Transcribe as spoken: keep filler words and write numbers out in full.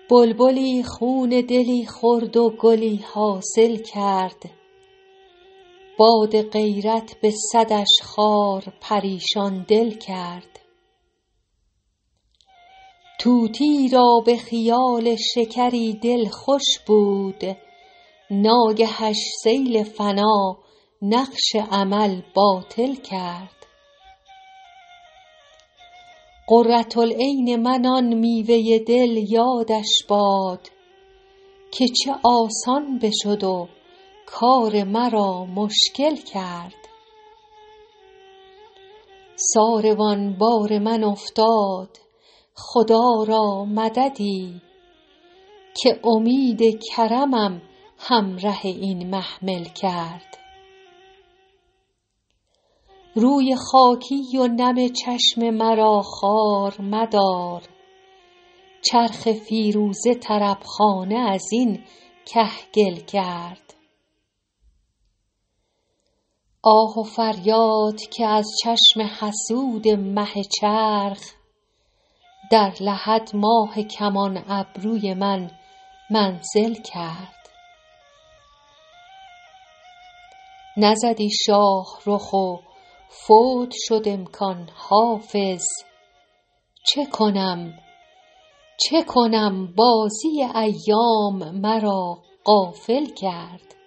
بلبلی خون دلی خورد و گلی حاصل کرد، باد غیرت به صدش خار پریشان دل کرد. طوطی را به خیال شکری دل خوش بود، ناگهش سیل فنا نقش امل باطل کرد. قرة العین من آن میوه دل یادش باد، که چه آسان بشد و کار مرا مشکل کرد. ساروان بار من افتاد خدا را مددی، که امید کرمم همره این محمل کرد. روی خاکی و نم چشم مرا خوار مدار، چرخ فیروزه طربخانه از این کهگل کرد. آه و فریاد که از چشم حسود مه چرخ، در لحد ماه کمان ابروی من منزل کرد. نزدی شاه رخ و فوت شد امکان حافظ، چه کنم چه کنم بازی ایام مرا غافل کرد.